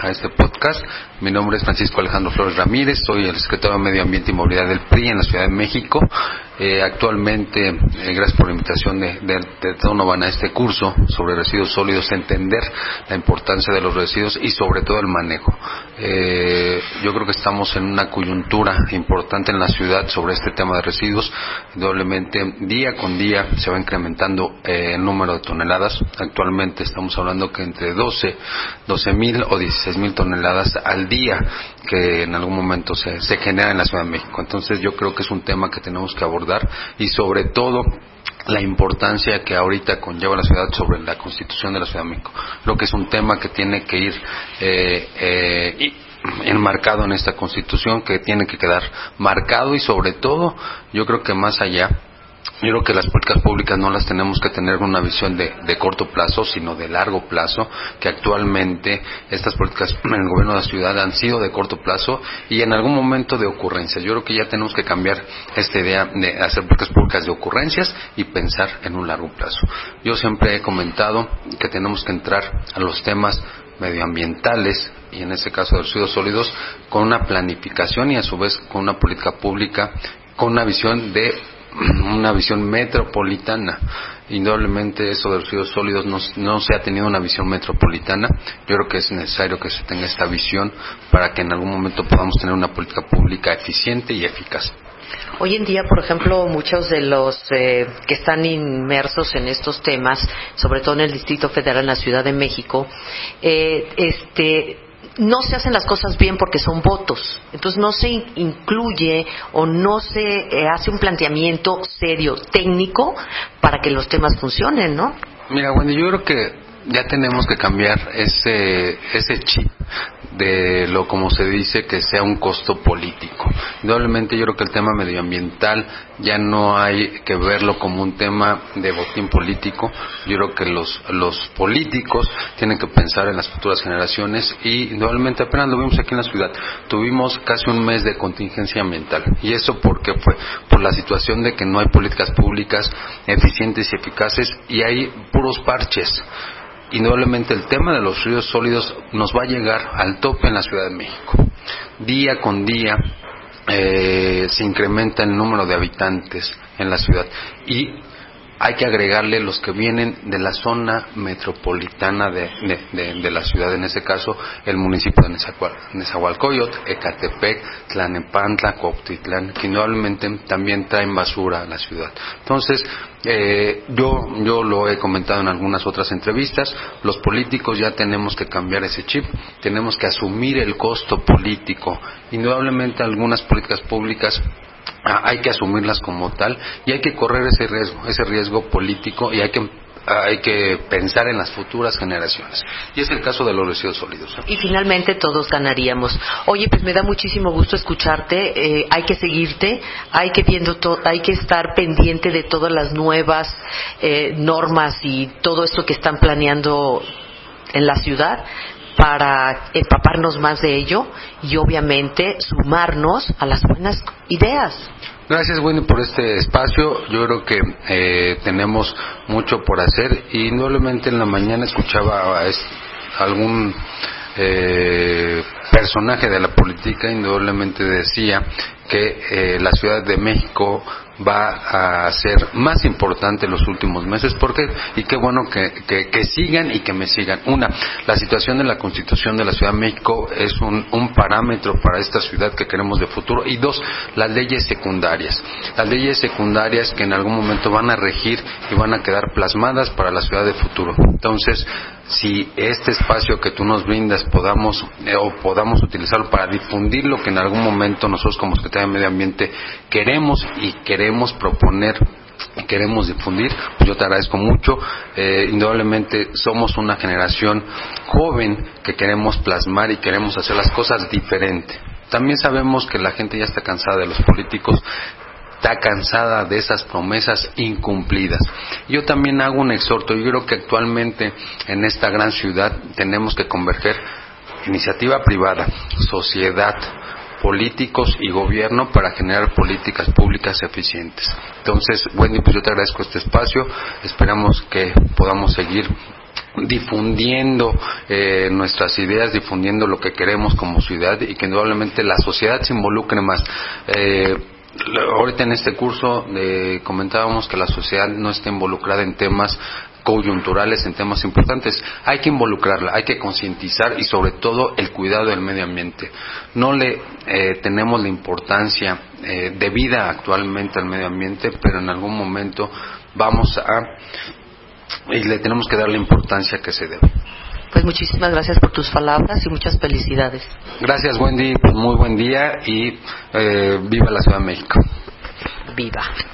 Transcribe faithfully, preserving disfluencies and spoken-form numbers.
a este podcast. Mi nombre es Francisco Alejandro Flores Ramírez, soy el secretario de Medio Ambiente y Movilidad del P R I en la Ciudad de México. Eh, actualmente, eh, gracias por la invitación de, de, de Donovan a este curso sobre residuos sólidos, entender la importancia de los residuos y sobre todo el manejo. Eh, yo creo que estamos en una coyuntura importante en la ciudad sobre este tema de residuos. Indudablemente, día con día se va incrementando eh, el número de toneladas. Actualmente estamos hablando que entre doce mil o dieciséis mil toneladas al día que en algún momento se, se genera en la Ciudad de México. Entonces yo creo que es un tema que tenemos que abordar y sobre todo la importancia que ahorita conlleva la ciudad sobre la Constitución de la Ciudad de México. Creo que es un tema que tiene que ir eh, eh, y enmarcado en esta Constitución, que tiene que quedar marcado y sobre todo yo creo que más allá, yo creo que las políticas públicas no las tenemos que tener una visión de, de corto plazo, sino de largo plazo, que actualmente estas políticas en el gobierno de la ciudad han sido de corto plazo y en algún momento de ocurrencias. Yo creo que ya tenemos que cambiar esta idea de hacer políticas públicas de ocurrencias y pensar en un largo plazo. Yo siempre he comentado que tenemos que entrar a los temas medioambientales y en este caso de residuos sólidos con una planificación y a su vez con una política pública, con una visión de una visión metropolitana. Indudablemente eso de los residuos sólidos no, no se ha tenido una visión metropolitana. Yo creo que es necesario que se tenga esta visión para que en algún momento podamos tener una política pública eficiente y eficaz. Hoy en día, por ejemplo, muchos de los eh, que están inmersos en estos temas, sobre todo en el Distrito Federal, en la Ciudad de México, eh, este no se hacen las cosas bien porque son votos. Entonces no se incluye o no se eh, hace un planteamiento serio, técnico, para que los temas funcionen, ¿no? Mira, Wendy, yo creo que ya tenemos que cambiar ese ese chip de lo, como se dice, que sea un costo político. Indudablemente yo creo que el tema medioambiental ya no hay que verlo como un tema de botín político. Yo creo que los los políticos tienen que pensar en las futuras generaciones y indudablemente apenas lo vimos aquí en la ciudad. Tuvimos casi un mes de contingencia ambiental. ¿Y eso por qué fue? Por la situación de que no hay políticas públicas eficientes y eficaces y hay puros parches. Indudablemente el tema de los residuos sólidos nos va a llegar al tope en la Ciudad de México. Día con día eh, se incrementa el número de habitantes en la ciudad y hay que agregarle los que vienen de la zona metropolitana de, de, de, de la ciudad, en ese caso el municipio de Nezahualcóyotl, Ecatepec, Tlalnepantla, Cuautitlán, que indudablemente también traen basura a la ciudad. Entonces, eh, yo, yo lo he comentado en algunas otras entrevistas, los políticos ya tenemos que cambiar ese chip, tenemos que asumir el costo político. Indudablemente algunas políticas públicas hay que asumirlas como tal y hay que correr ese riesgo, ese riesgo político y hay que hay que pensar en las futuras generaciones. Y es el caso de los residuos sólidos. Y finalmente todos ganaríamos. Oye, pues me da muchísimo gusto escucharte. Eh, hay que seguirte, hay que viendo to- hay que estar pendiente de todas las nuevas eh, normas y todo esto que están planeando en la ciudad, para empaparnos más de ello y obviamente sumarnos a las buenas ideas. Gracias, Wendy, por este espacio. Yo creo que eh, tenemos mucho por hacer y indudablemente en la mañana escuchaba a es, algún eh, personaje de la política, indudablemente decía que eh, la Ciudad de México va a ser más importante en los últimos meses. ¿Por qué? Y qué bueno que, que, que sigan y que me sigan. Una, la situación de la Constitución de la Ciudad de México es un, un parámetro para esta ciudad que queremos de futuro. Y dos, las leyes secundarias. Las leyes secundarias que en algún momento van a regir y van a quedar plasmadas para la ciudad de futuro. Entonces, si este espacio que tú nos brindas podamos eh, o podamos utilizarlo para difundir lo que en algún momento nosotros como Secretaría de Medio Ambiente queremos y queremos proponer y queremos difundir, pues yo te agradezco mucho. Eh, indudablemente somos una generación joven que queremos plasmar y queremos hacer las cosas diferente. También sabemos que la gente ya está cansada de los políticos, está cansada de esas promesas incumplidas. Yo también hago un exhorto. Yo creo que actualmente en esta gran ciudad tenemos que converger iniciativa privada, sociedad, políticos y gobierno para generar políticas públicas eficientes. Entonces, Wendy, pues yo te agradezco este espacio. Esperamos que podamos seguir difundiendo eh, nuestras ideas, difundiendo lo que queremos como ciudad, y que indudablemente la sociedad se involucre más. Eh, ahorita en este curso eh, comentábamos que la sociedad no está involucrada en temas coyunturales, en temas importantes. Hay que involucrarla, hay que concientizar, y sobre todo el cuidado del medio ambiente. No le eh, tenemos la importancia eh, debida actualmente al medio ambiente, pero en algún momento vamos a y le tenemos que dar la importancia que se debe. Pues muchísimas gracias por tus palabras y muchas felicidades. Gracias, Wendy, pues muy buen día, y eh, viva la Ciudad de México. Viva.